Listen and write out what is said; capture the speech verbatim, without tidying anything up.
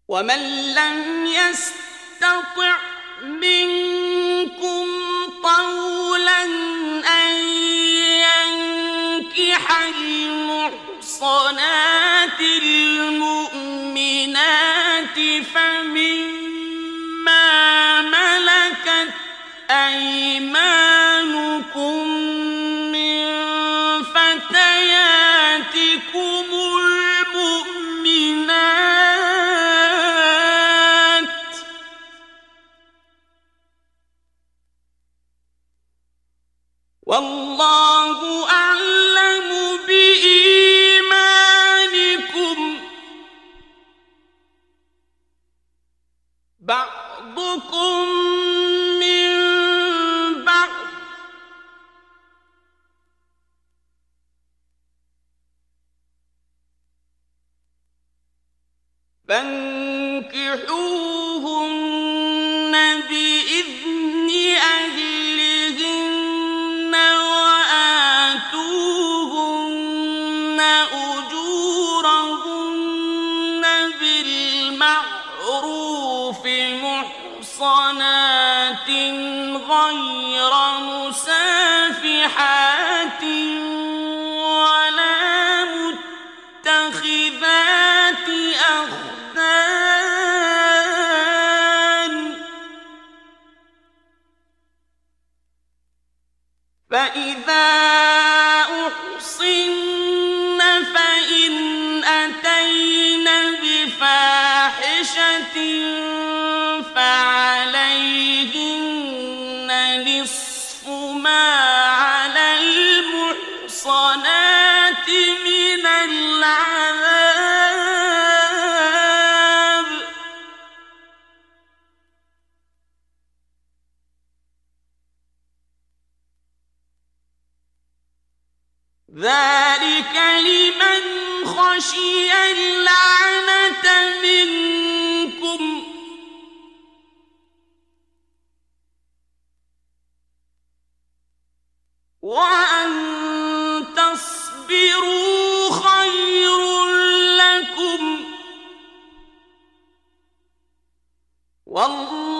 ومن لم يستطع منكم طولا أن ينكح المحصنات المؤمنات فمما ملكت أيمانكم من فتياتكم المؤمنات والله أعلم بإيمانكم بعضكم من بعض فانكحوهن بإذن أهلهن وآتوهن أجورهن بالمعروف محصنات غير مسافحات ولا متخذات أخدان فإذا أحصن فإن أتين بفاحشة فعليهن نصف ما على المحصنات من العذاب ذلك لمن خشي اللعنة منكم وأن تصبروا خير لكم والله